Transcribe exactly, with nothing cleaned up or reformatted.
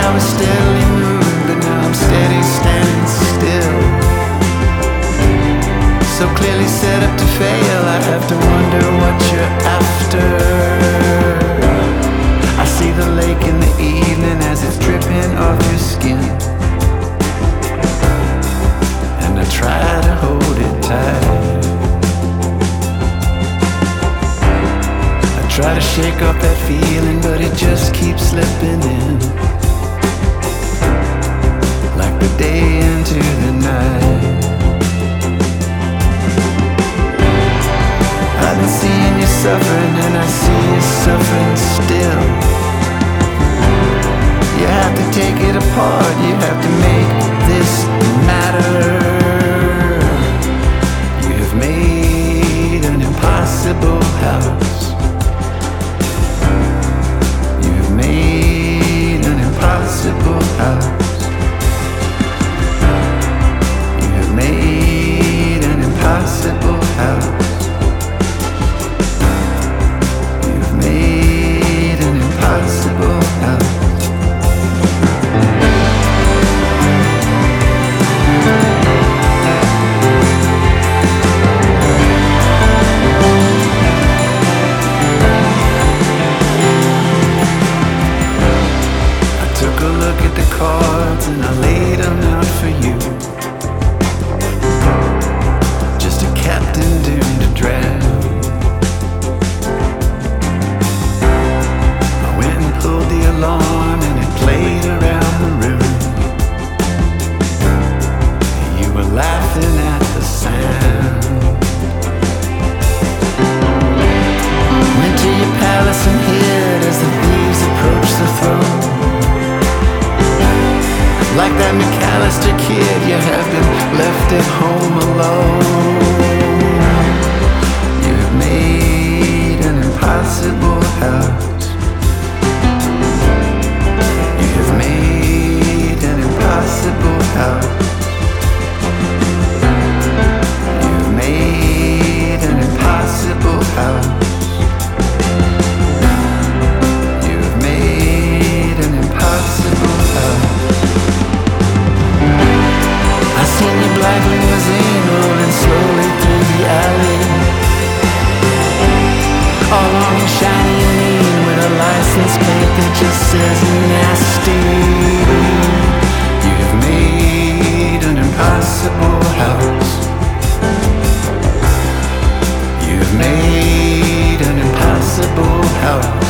I was steadily moving, but now I'm steady standing still. So clearly set up to fail, I have to wonder what you're after. I see the lake in the evening as it's dripping off your skin, and I try to hold it tight. I try to shake off that feeling, but it just keeps slipping in, like the day into the night. I've been seeing you suffering, and I see you suffering still. You have to take it apart, you have to make this matter. You have made an impossible house. You have made an impossible house. You have made an impossible house. Made an impossible house. I took a look at the cards and I laid them out for you. Just a captain doomed to drown. Pulled the alarm and it played around the room. You were laughing at the sound. Went to your palace and hid as the thieves approached the throne. Like that McAllister kid, you have been left at home alone. You have made an impossible house. Made an impossible house. You've made an impossible house. You've made an impossible house. I seen your black limousine rolling slowly through the alley, all long and shiny and mean, with a license plate that just says nasty. You've made an impossible house. You've made an impossible house.